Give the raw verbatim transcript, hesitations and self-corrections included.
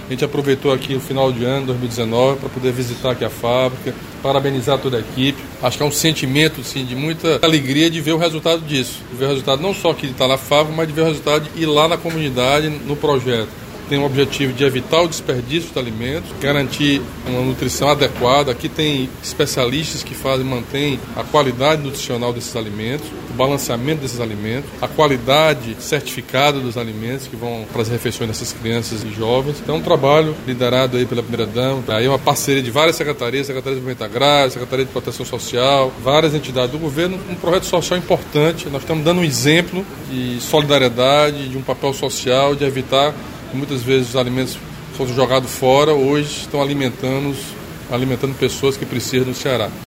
A gente aproveitou aqui o final de ano, dois mil e dezenove, para poder visitar aqui a fábrica, parabenizar toda a equipe. Acho que é um sentimento assim, de muita alegria de ver o resultado disso. De ver o resultado não só que está na fábrica, mas de ver o resultado de ir lá na comunidade, no projeto. Tem o objetivo de evitar o desperdício de alimentos, garantir uma nutrição adequada. Aqui tem especialistas que fazem, mantêm a qualidade nutricional desses alimentos, o balanceamento desses alimentos, a qualidade certificada dos alimentos que vão para as refeições dessas crianças e jovens. Então, é um trabalho liderado aí pela primeira-dama, aí uma parceria de várias secretarias, Secretaria de Desenvolvimento Agrário, Secretaria de Proteção Social, várias entidades do governo, um projeto social importante. Nós estamos dando um exemplo de solidariedade, de um papel social, de evitar muitas vezes os alimentos foram jogados fora, hoje estão alimentando, alimentando pessoas que precisam no Ceará.